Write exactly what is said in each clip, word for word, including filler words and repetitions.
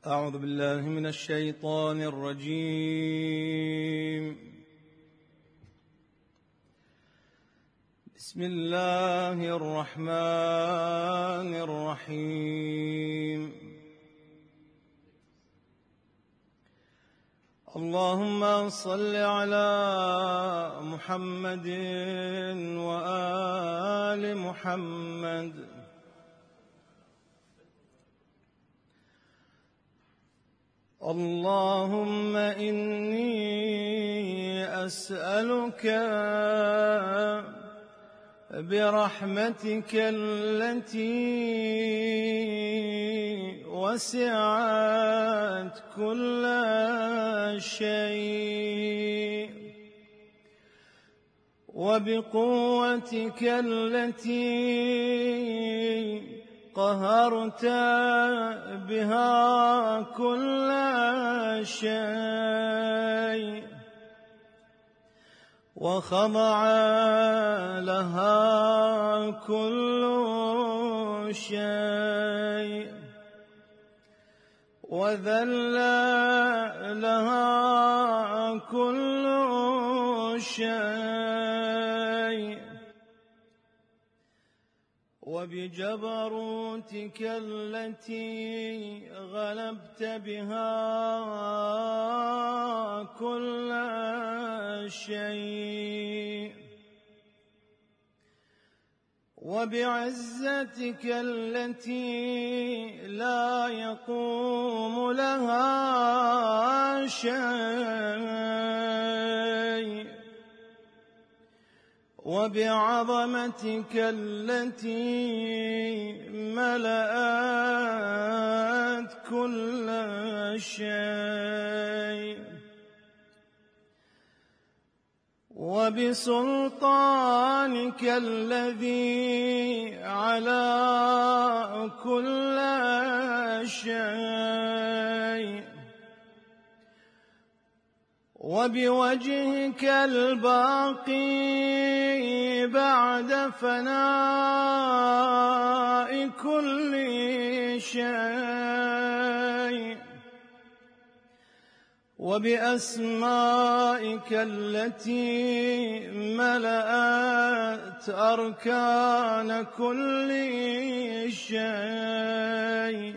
أعوذ بالله من الشيطان الرجيم. بسم الله الرحمن الرحيم. اللهم صل على محمد وآل محمد. اللهم إني أسألك برحمتك التي وسعت كل شيء وبقوتك التي قهرت بها كل شيء وخضع لها كل شيء وذل لها كل شيء وبجبروتك التي غلبت بها كل شيء وبعزتك التي لا يقوم لها شيء وبعظمتك التي ملأت كل شيء وبسلطانك الذي على كل شيء وبوجهك الباقي بعد فناء كل شيء وبأسمائك التي ملأت أركان كل شيء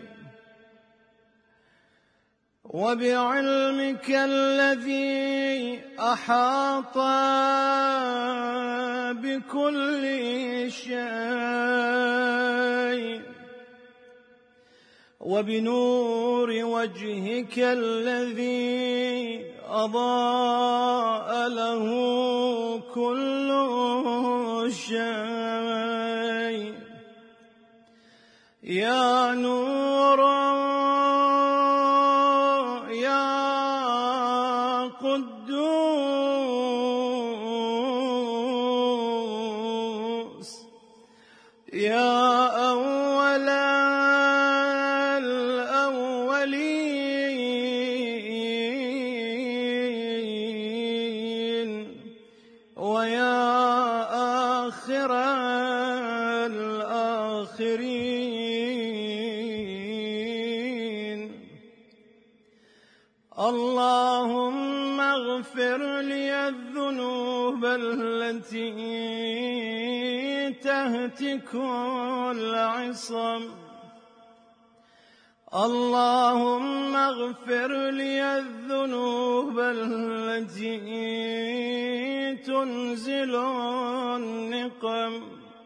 وبعلمك الذي أحاط بكل شيء وبنور وجهك الذي أضاء له كل شيء يا نور قدوس يا أول الأولين ويا آخر الآخرين اللهم اغفر لي الذنوب التي تهتك العصم اللهم اغفر لي الذنوب التي تنزل النقم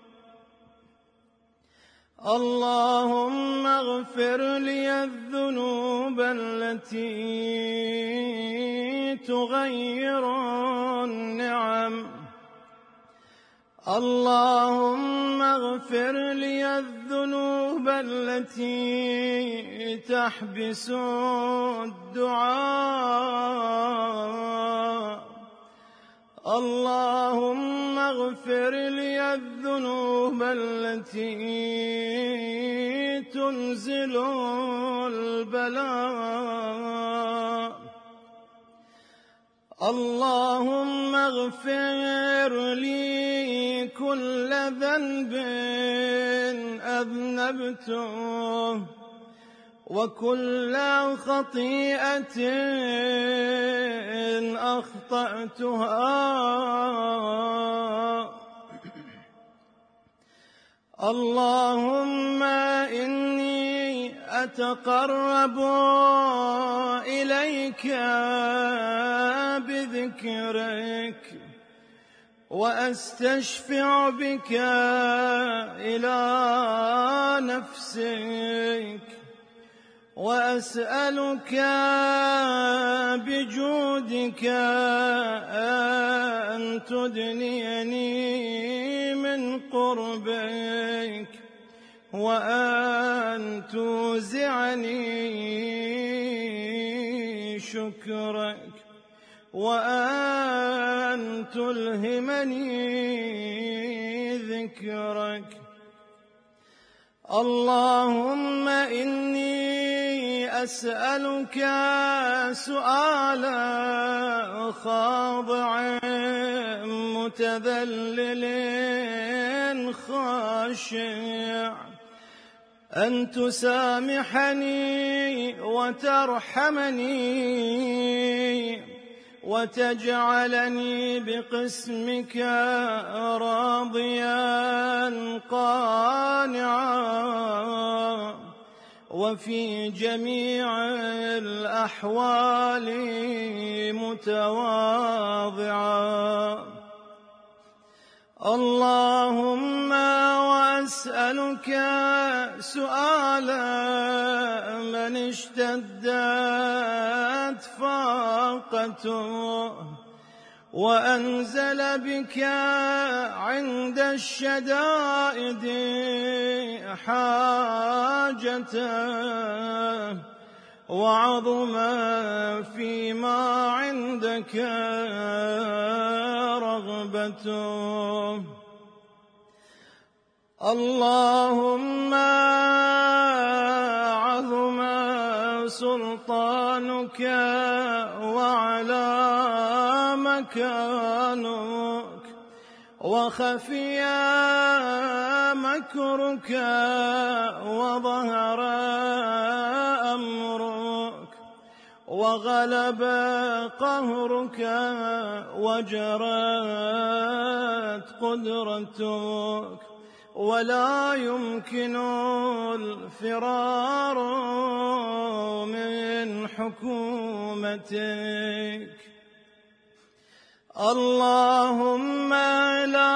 اللهم اغفر لي الذنوب التي تغير النعم اللهم اغفر لي الذنوب التي تحبس الدعاء اللهم اغفر لي الذنوب التي تنزل البلاء اللهم اغفر لي كل ذنب أذنبته وكل خطيئة أخطأتها اللهم إني أتقرب إليك بذكرك وأستشفع بك إلى نفسك وأسألك بجودك أن تدنيني من قربك وأن توزعني شكرك وأن تلهمني ذكرك. اللهم إني أسألك سؤال خاضع متذلل خاشع أن تسامحني وترحمني وتجعلني بقسمك راضيا قانعا وفي جميع الأحوال متواضعا. اللهم وأسألك سؤال من اشتدت فاقته وأنزل بك عند الشدائد حاجته وعظم فيما عندك رغبته. اللهم عظم سلطانك وعلى مكانك وخفي مكرك وظهر أمرك وغلب قهرك وجرت قدرتك ولا يمكن الفرار من حكومتك. اللهم لا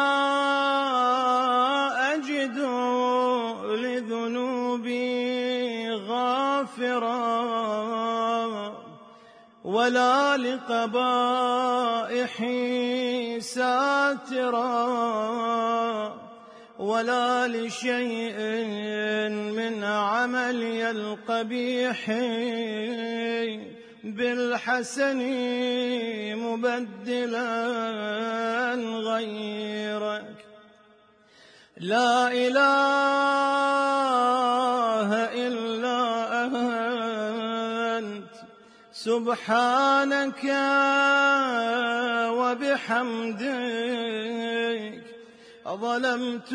أجد لذنوبي غافرا ولا لقبائحي ساترا ولا لشيء من عملي القبيح بالحسن مبدلا غيرك. لا إله إلا أنت سبحانك وبحمدك ظلمت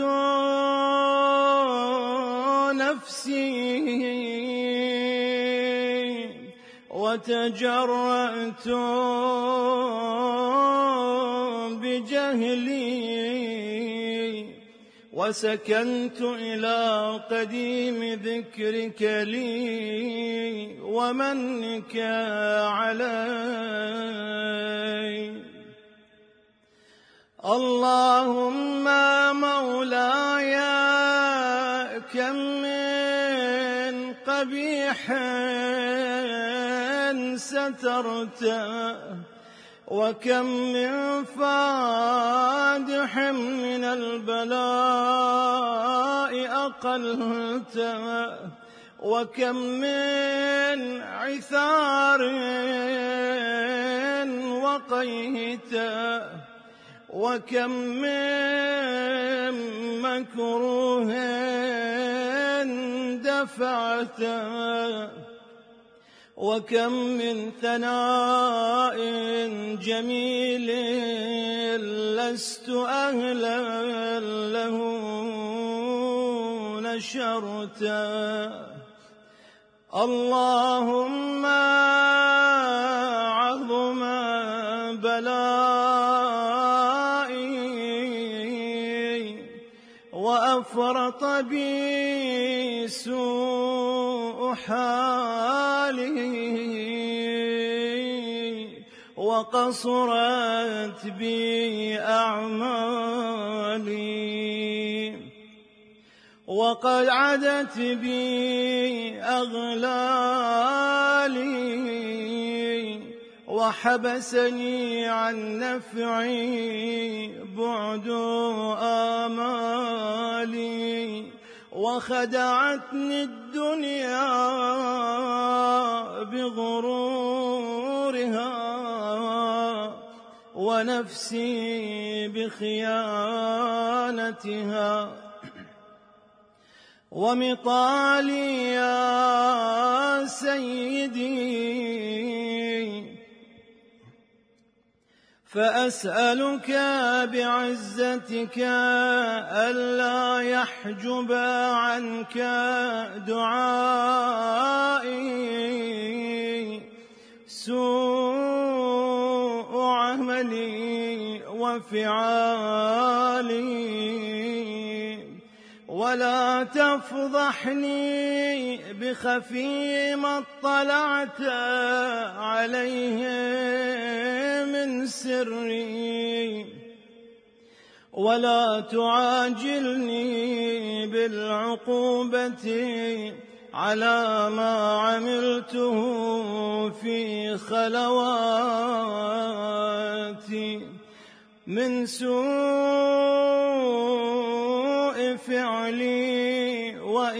نفسي وتجرأت بجهلي وسكنت إلى قديم ذكرك لي ومنك علي. اللهم مولاي كم من قبيح سترته وكم من فادح من البلاء أقلته وكم من عثار وقيته وكم من مكروه دفعته وكم من ثناء جميل لست أهلا له نشرته. اللهم عظم بلائي وأفرط بي سوء حالي وقصرت بي أعمالي وقد عدت بي أغلالي وحبسني عن نفعي بعد آمالي وخدعتني الدنيا بغرورها ونفسي بخيانتها ومطالي يا سيدي فأسألك بعزتك ألا يحجب عنك دعائي سوء عملي وفعالي ولا تفضحني بخفي ما اطلعت عليه من سري ولا تعاجلني بالعقوبة على ما عملته في خلواتي من سوء فعلي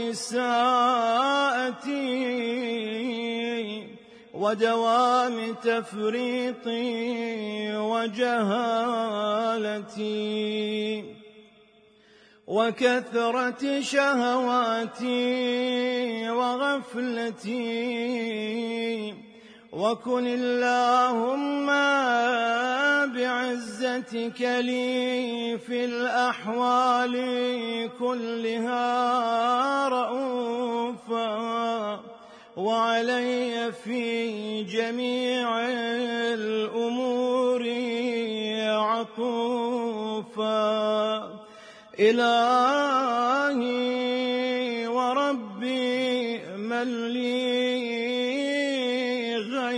وإساءتي ودوام تفريطي وجهالتي وكثرة شهواتي وغفلتي وكن اللهم بعزتك لي في الأحوال كلها رؤوفا وعلي في جميع الأمور عطوفا إلهي وربي من لي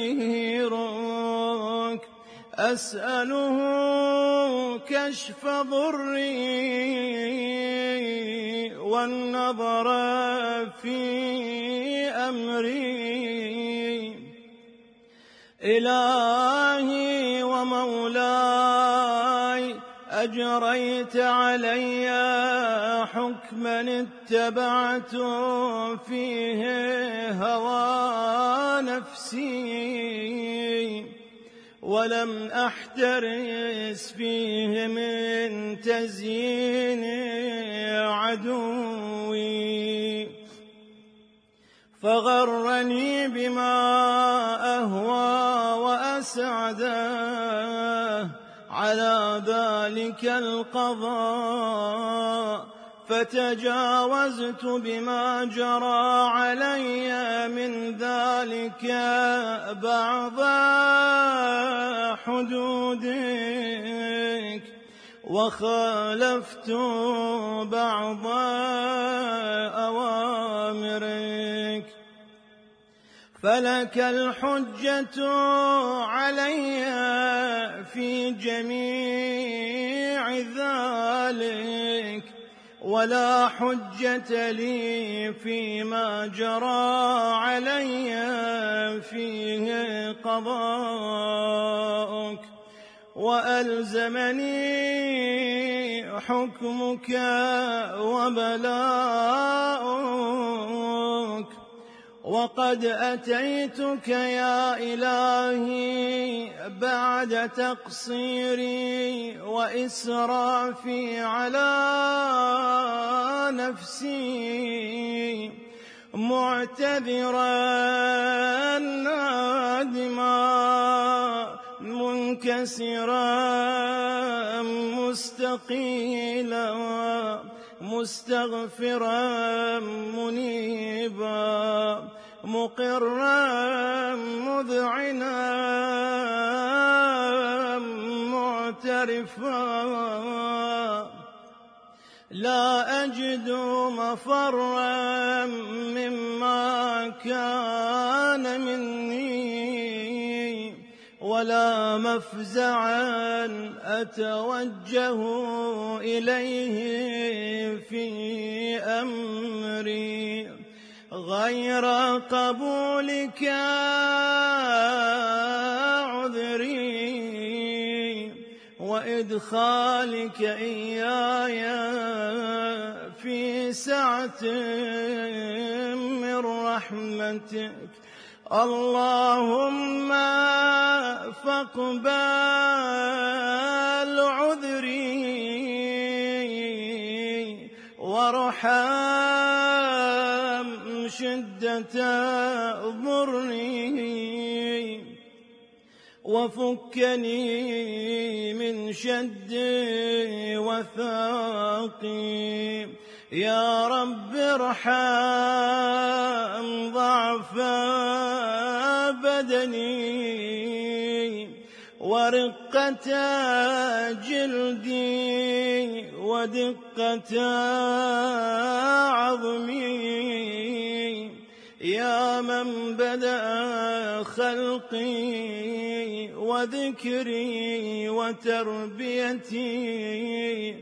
غيرك أسأله كشف ضري والنظر في أمري إلهي ومولاي أجريت علي حكما اتبعت فيه هوى نفسي ولم أحترس فيه من تزيين عدوي فغرني بما أهوى وأسعده على ذلك القضاء فتجاوزت بما جرى علي من ذلك بعض حدودك وخالفت بعض أوامرك فلك الحجة علي في جميع ذلك ولا حجة لي فيما جرى علي فيه قضاءك وألزمني حكمك وبلاؤك وقد أتيتك يا إلهي بعد تقصيري وإسرافي على نفسي معتذرا نادما منكسرا مستقيلا مستغفرا منيبا مقرا مذعنا معترفا لا أجد مفرا مما كان مني ولا مفزعا أتوجه إليه في أمري غير قبولك عذري وإدخالك إياي في سعة من رحمتك اللهم فاقبل عذري وارحم شدة ضري وفكني من شد وثاقي يا رب ارحم ضعف بدني ورقة جلدي ودقة عظمي يا من بدأ خلقي وذكري وتربيتي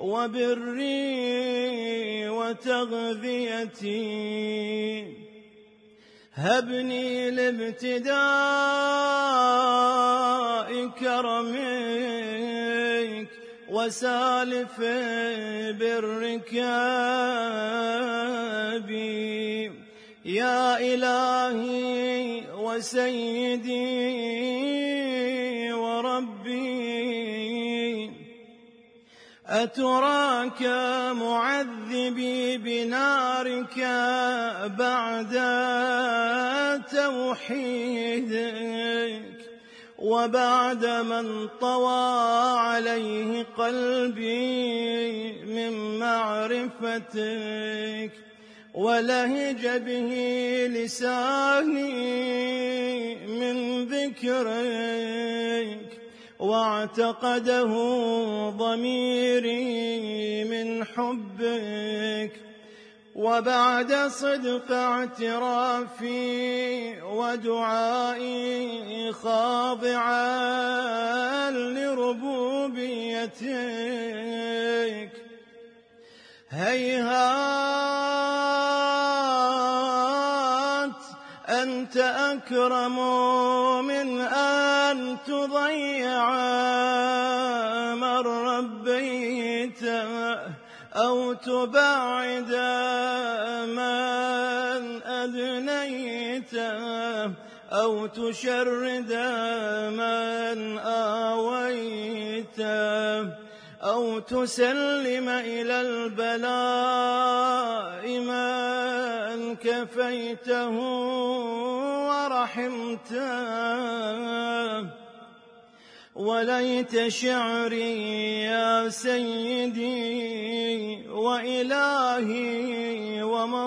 وبري وتغذيتي هبني لابتداء كرمك وسالف برك بي يا إلهي وسيدي وربي أتراك معذبي بنارك بعد توحيدك وبعد من طوى عليه قلبي من معرفتك ولهج به لساني من ذكرك واعتقده ضميري من حبك وبعد صدق اعترافي ودعائي خاضعا لربوبيتك هيهات أنت أكرم من أن تضيع من ربيت أو تبعد من أدنيت أو تشرد من آويت أو تسلم إلى البلاء من كفيته ورحمته وليت شعري يا سيدي وإلهي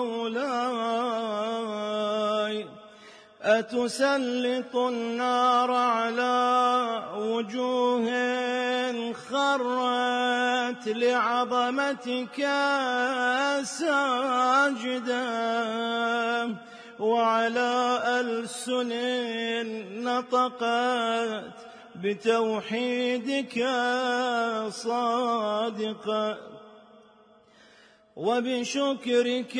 ومولاي أتسلط النار على وجوه خرت لعظمتك ساجدا وعلى ألسن نطقت بتوحيدك صادقا وبشكرك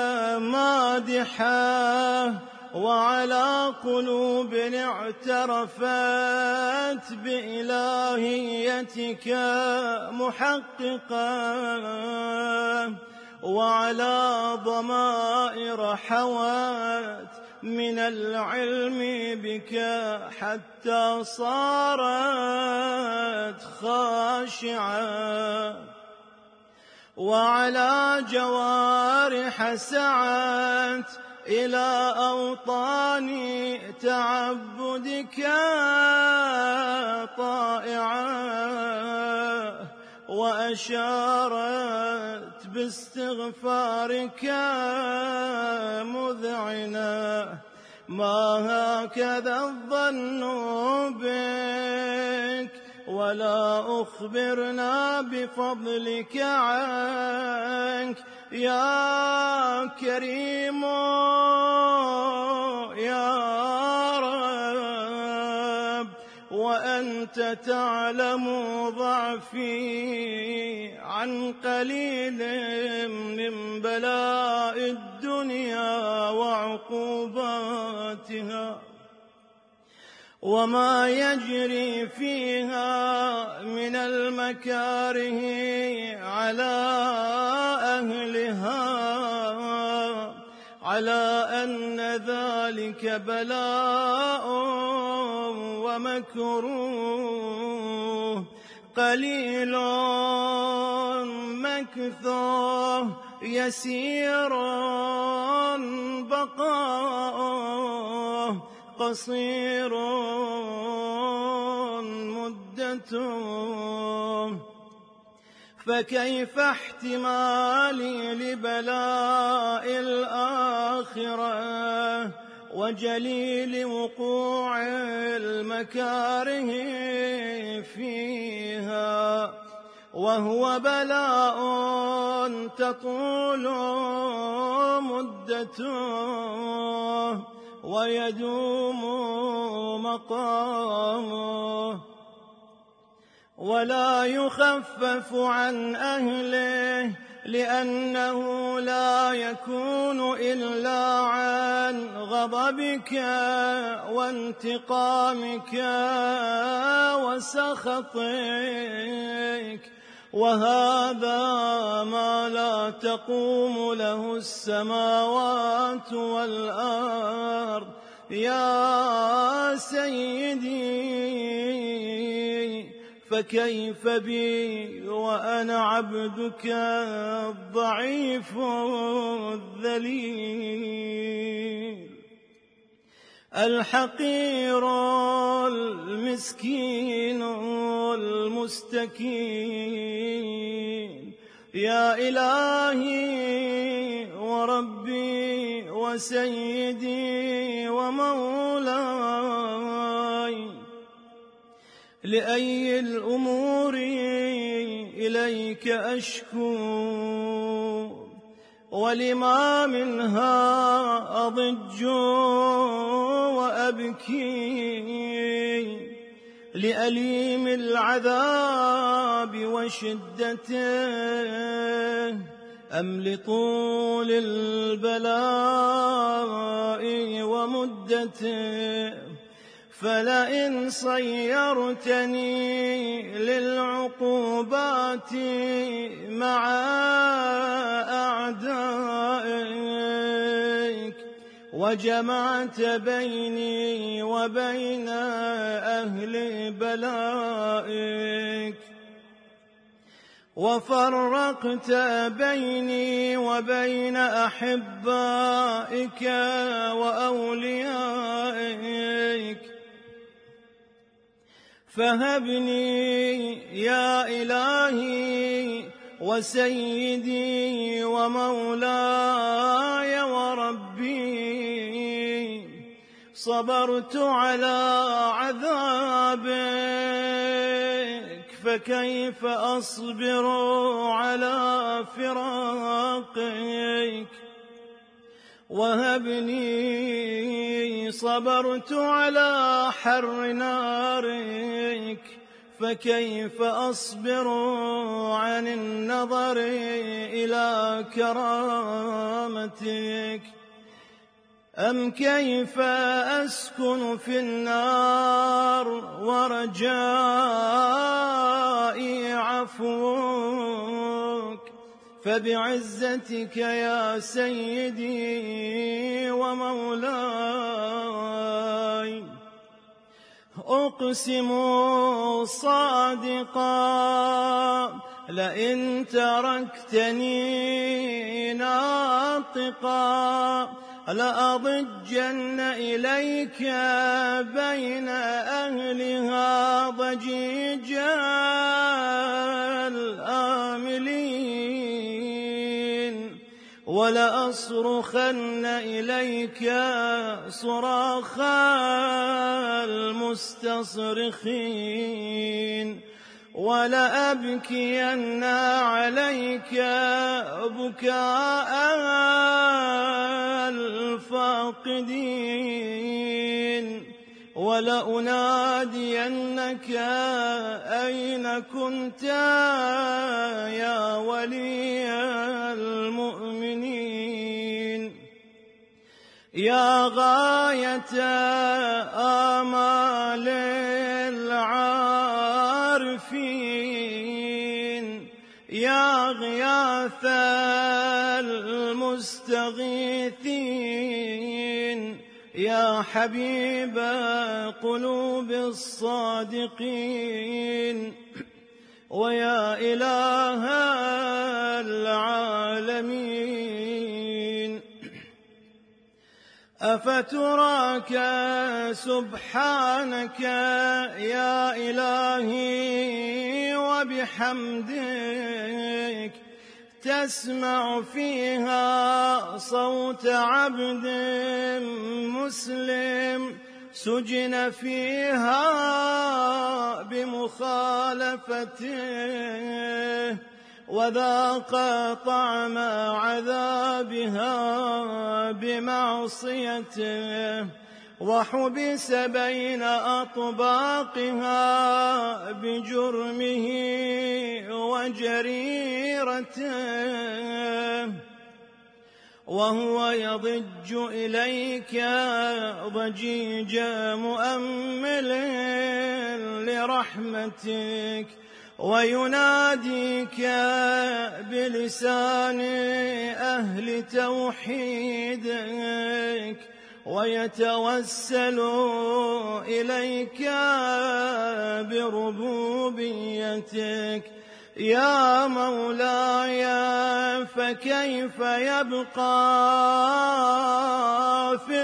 مادحا وعلى قلوب اعترفت بإلهيتك محققا وعلى ضمائر حوت من العلم بك حتى صارت خاشعة وعلى جوارح سعت إلى أوطان تعبدك طائعة وأشارت باستغفارك مذعنا ما هكذا الظن بك ولا أخبرنا بفضلك عنك يا كريم يا رب. وأنت تعلم ضعفي عن قليل من بلاء الدنيا وعقوباتها وما يجري فيها من المكاره على أهلها، على أن ذلك بلاء ومكروه قليل مكثوه يسير بقاؤه قصير مدته. فكيف احتمالي لبلاء الآخرة وجليل وقوع المكاره فيها، وهو بلاء تطول مدته ويدوم مقامه ولا يخفف عن أهله، لأنه لا يكون إلا عن غضبك وانتقامك وسخطك، وهذا ما لا تقوم له السماوات والأرض يا سيدي. فكيف بي وأنا عبدك الضعيف الذليل الحقير المسكين المستكين. يا إلهي وربي وسيدي ومولاي، لأي الأمور إليك أشكو ولما منها أضج وأبكي، لأليم العذاب وشدته أم لطول البلاء ومدته؟ فلئن صيرتني للعقوبات مع أعدائك وجمعت بيني وبين أهل بلائك وفرقت بيني وبين أحبائك وأوليائك، فهبني يا إلهي وسيدي ومولاي وربي، صبرت على عذابك فكيف أصبر على فراقك؟ وهبني صبرت على حر نارك فكيف أصبر عن النظر إلى كرامتك؟ أم كيف أسكن في النار ورجائي عفوك؟ فبعزتك يا سيدي ومولاي أقسم صادقا لئن تركتني ناطقا لأضجن إليك بين أهلها ضجيجا الآملين ولأصرخن إليك صراخ المستصرخين ولأبكين عليك بكاء الفاقدين ولأنادينك أين كنت يا ولي المؤمنين يا غاية آمال العارفين يا غياث المستغيثين يا حبيب قلوب الصادقين ويا إله العالمين أفتراك سبحانك يا إلهي وبحمدك تسمع فيها صوت عبد مسلم سجن فيها بمخالفته وذاق طعم عذابها بمعصيته وحبس بين أطباقها بجرمه وجريرته وهو يضج إليك ضجيج مؤمل لرحمتك ويناديك بلسان أهل توحيدك ويتوسل إليك بربوبيتك يا مولاي فكيف يبقى في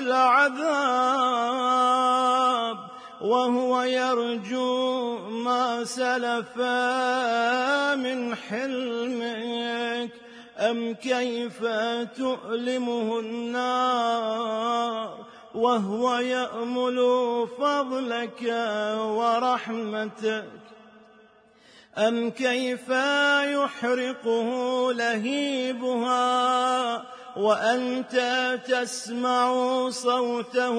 العذاب وهو يرجو ما سلف من حلمك أم كيف تؤلمه النار وهو يأمل فضلك ورحمتك أم كيف يحرقه لهيبها وأنت تسمع صوته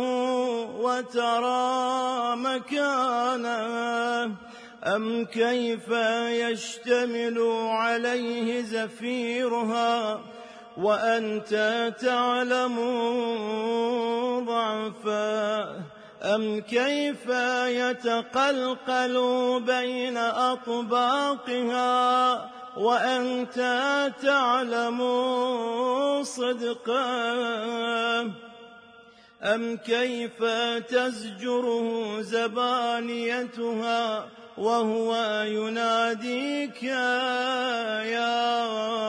وترى مكانه أم كيف يشتمل عليه زفيرها وأنت تعلم ضعفه أم كيف يتقلقل بين أطباقها وأنت تعلم صدقه أم كيف تزجره زبانيتها وهو يناديك يا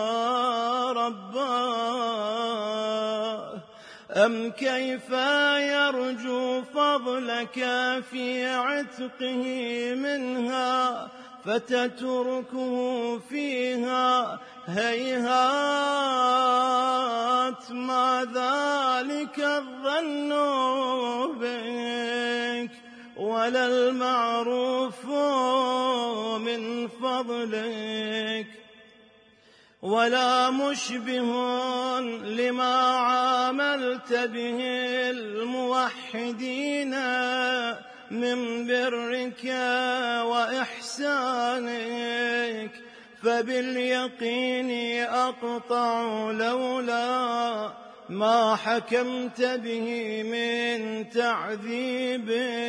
رباه أم كيف يرجو فضلك في عتقه منها فتتركه فيها هيهات ما ذلك الظن بك ولا المعروف من فضلك ولا مشبه لما عاملت به الموحدين من برك وإحسانك فباليقين أقطع لولا ما حكمت به من تعذيب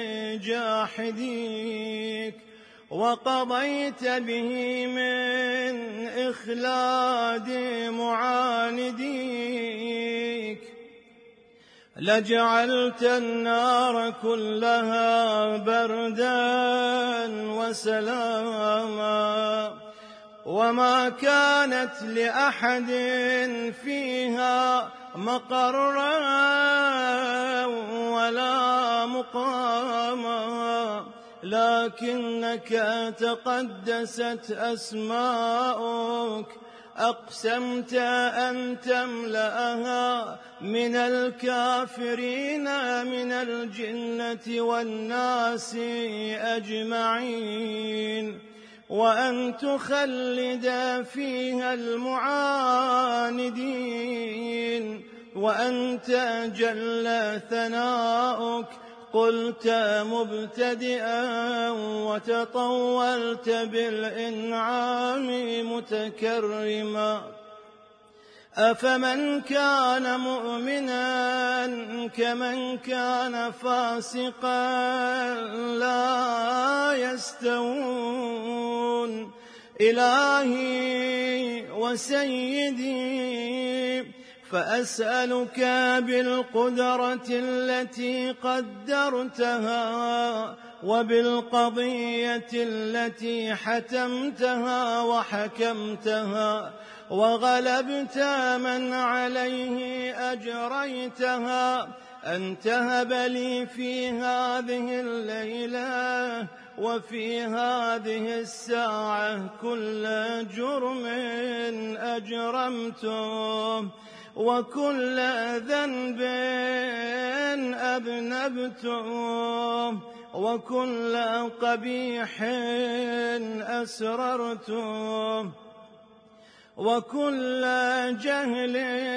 جاحديك وقضيت به من إخلاد معانديك لجعلت النار كلها بردا وسلاما وما كانت لأحد فيها مقرا ولا مقاما لكنك تقدست أسماؤك أقسمت أن تملأها من الكافرين من الجنة والناس أجمعين، وأن تخلد فيها المعاندين، وأنت جل ثناؤك قلت مبتدئا وتطولت بالإنعام متكرما. أفمن كان مؤمنا كمن كان فاسقا لا يستوون. إلهي وسيدي، فأسألك بالقدرة التي قدرتها وبالقضية التي حتمتها وحكمتها وغلبت من عليه أجريتها، أن تهب لي في هذه الليلة وفي هذه الساعة كل جرم أجرمته وكل ذنب أذنبته وكل قبيح أسررته وكل جهل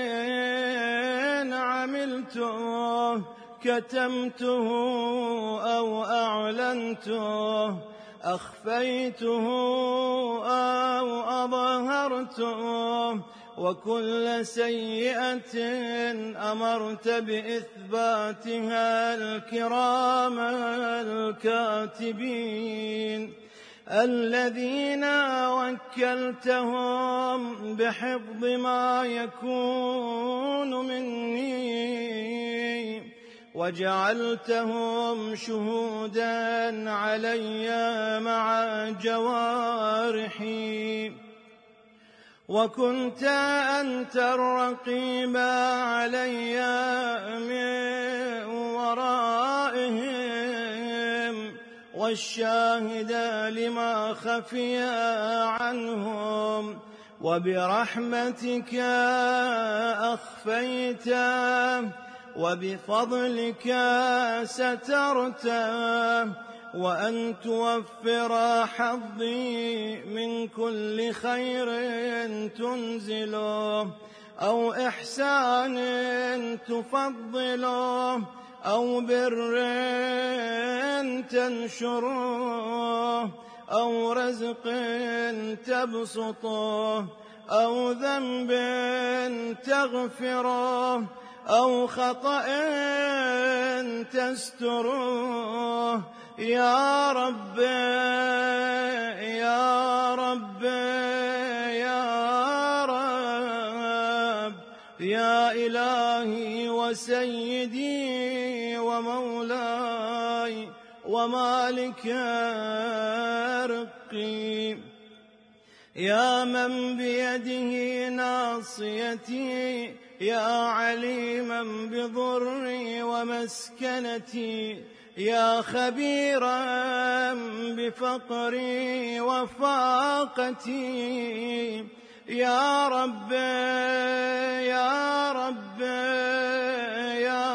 عملته كتمته أو أعلنته، أخفيته أو أظهرته، وكل سيئة أمرت بإثباتها الكرام الكاتبين الذين وكلتهم بحفظ ما يكون مني، وجعلتهم شهودا علي مع جوارحي، وكنت أنت الرقيب علي من ورائهم والشاهد لما خفي عنهم، وبرحمتك أخفيت وبفضلك سترت، وأن توفر حظي من كل خير تنزله أو إحسان تفضله أو بر تنشره أو رزق تبسطه أو ذنب تغفره أو خطأ تستره. يا رب يا رب يا رب يا إلهي وسيدي ومولاي ومالك رقي، يا من بيده ناصيتي، يا عليما بضري ومسكنتي، يا خبيرا بفقري وفاقتي، يا رب يا رب يا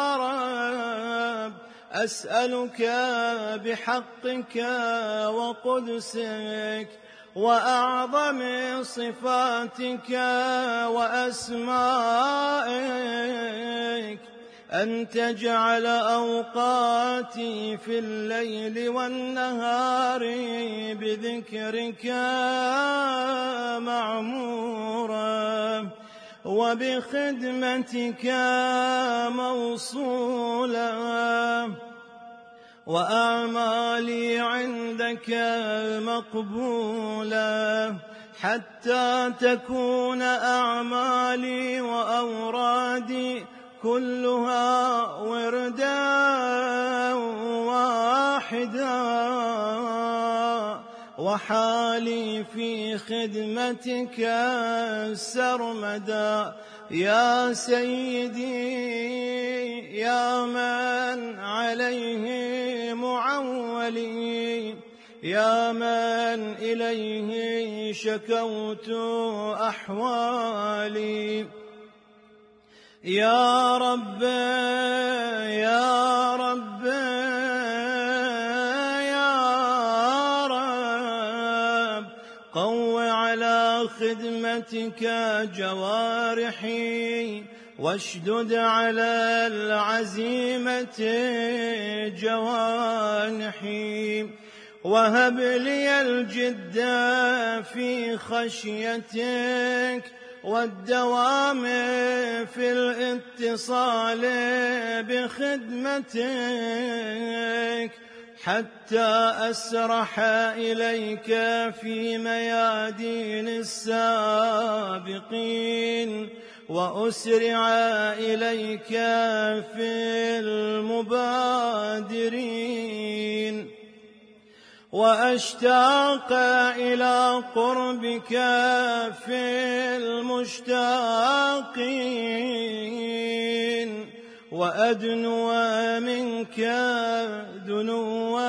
رب أسألك بحقك وقدسك وأعظم صفاتك وأسمائك أن تجعل أوقاتي في الليل والنهار بذكرك معمورا وبخدمتك موصولا، وأعمالي عندك مقبولة، حتى تكون أعمالي وأورادي كلها وردا واحدا، وحالي في خدمتك سرمدا. يا سيدي يا من عليه معولي، يا من إليه شكوت أحوالي. يا رب يا رب يا رب قو على خدمتك جوارحي، واشدد على العزيمة جوانحي، وهب لي الجد في خشيتك والدوام في الاتصال بخدمتك، حتى أسرح إليك في ميادين السابقين، وأسرع إليك في المبادرين، وأشتاق إلى قربك في المشتاقين، وأدنو منك دنو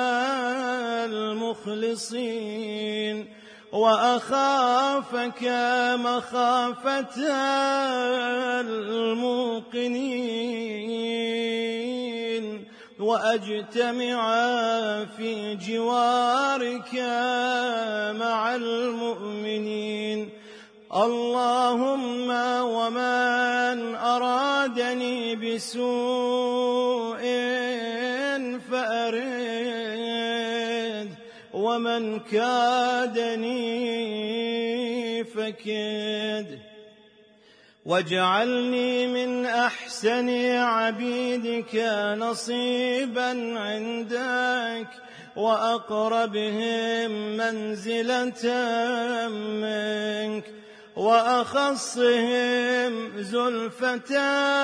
المخلصين، وأخافك مخافة الموقنين، وأجتمع في جوارك مع المؤمنين. اللهم ومن أرادني بسوء فأرد، ومن كادني فكد، واجعلني من أحسن عبيدك نصيبا عندك، وأقربهم منزلة منك، وأخصهم زلفة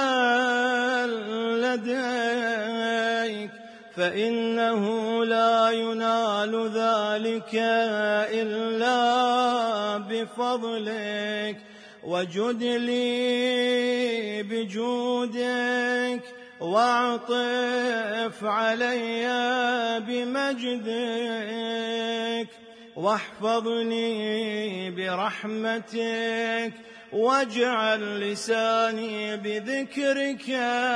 لديك، فإنه لا ينال ذلك إلا بفضلك. وجد لي بجودك، واعطف علي بمجدك، واحفظني برحمتك، واجعل لساني بذكرك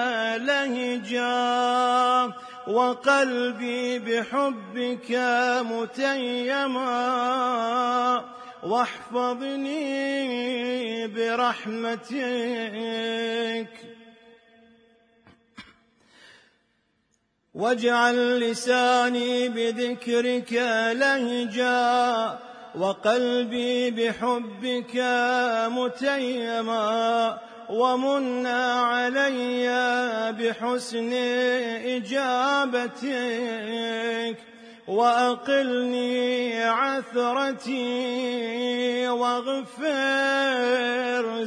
لهجا، وقلبي بحبك متيما، واحفظني برحمتك، واجعل لساني بذكرك لهجا، وقلبي بحبك متيما، ومن علي بحسن إجابتك، وأقلني عثرتي، واغفر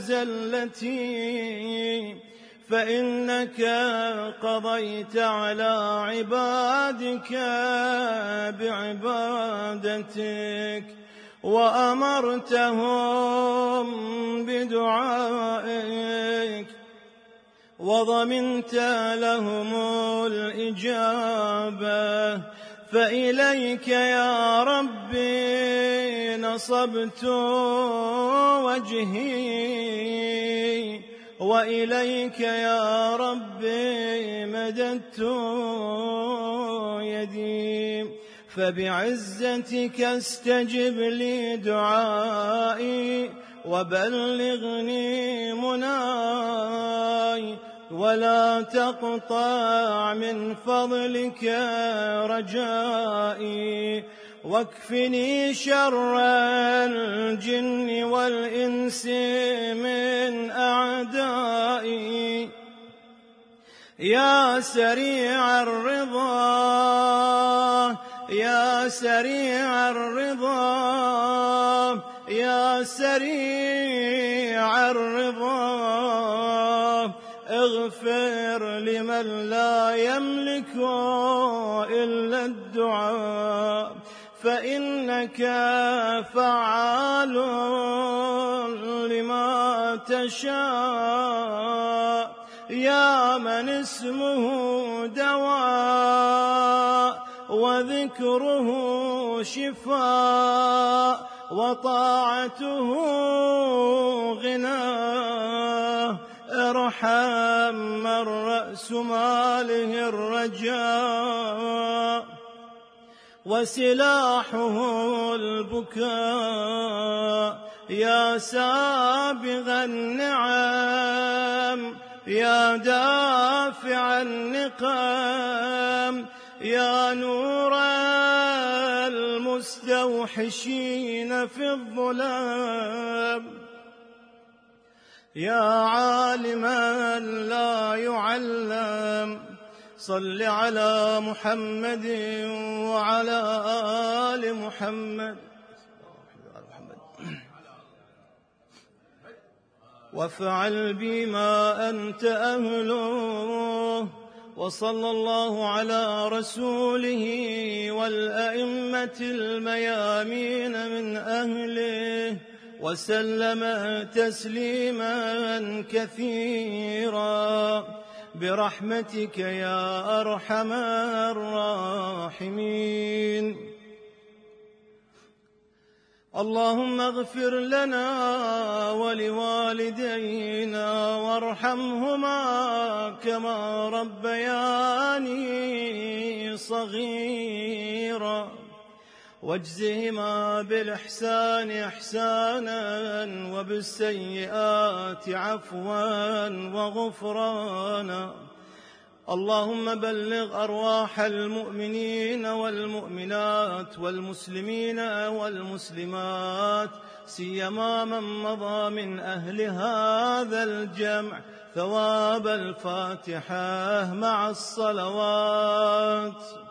زلتي، فإنك قضيت على عبادك بعبادتك، وأمرتهم بدعائك، وضمنت لهم الإجابة. فإليك يا ربي نصبت وجهي، وإليك يا ربي مددت يدي، فبعزتك استجب لي دعائي، وبلغني مناي، ولا تقطع من فضلك رجائي، واكفني شر الجن والإنس من أعدائي. يا سريع الرضا يا سريع الرضا يا سريع الرضا، اغفر لمن لا يملك إلا الدعاء، فإنك فعال لما تشاء. يا من اسمه دواء وذكره شفاء وطاعته غناه. ارحم من رأس ماله الرجاء وسلاحه البكاء. يا سابغ النعم يا دافع النقم يا نور المستوحشين في الظلام. يا عالما لا يعلم صل على محمد وعلى آل محمد وافعل بما أنت أهله. وصلى الله على رسوله والأئمة الميامين من أهله وسلم تسليما كثيرا برحمتك يا أرحم الراحمين. اللهم اغفر لنا ولوالدينا وارحمهما كما ربياني صغيرا واجزهما بالإحسان إحسانا وبالسيئات عفوا وغفرانا. اللهم بلغ أرواح المؤمنين والمؤمنات والمسلمين والمسلمات سيما من مضى من أهل هذا الجمع ثواب الفاتحة مع الصلوات.